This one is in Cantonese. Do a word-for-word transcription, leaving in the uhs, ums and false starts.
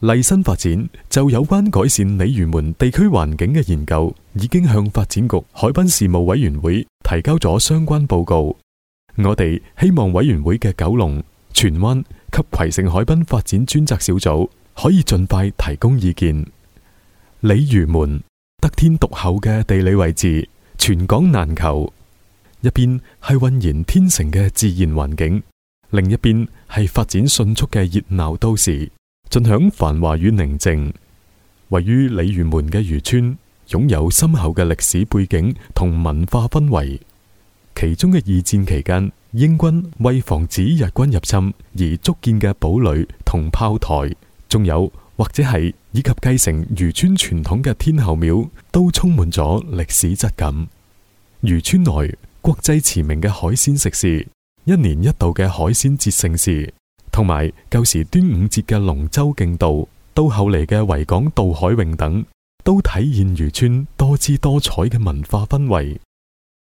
麗新發展就有關改善鯉魚門地區環境嘅研究，已經向發展局海濱事務委員會提交咗相關報告。我哋希望委員會嘅九龍、荃灣及葵盛海濱發展專責小組可以盡快提供意見。鯉魚門得天獨厚嘅地理位置，全港難求。一邊係渾然天成嘅自然環境，另一邊係發展迅速嘅熱鬧都市，盡享繁華與寧靜。位於鯉魚門嘅漁村，擁有深厚嘅歷史背景同文化氛圍。其中嘅二戰期間，英軍為防止日軍入侵而築建嘅堡壘同炮台，仲有或者係以及繼承漁村傳統嘅天后廟，都充滿咗歷史質感。漁村內國際馳名嘅海鮮食肆，一年一度嘅海鮮節盛事，同埋舊時端午節嘅龍舟競渡，到後嚟嘅維港渡海泳等，都體現漁村多姿多彩嘅文化氛圍。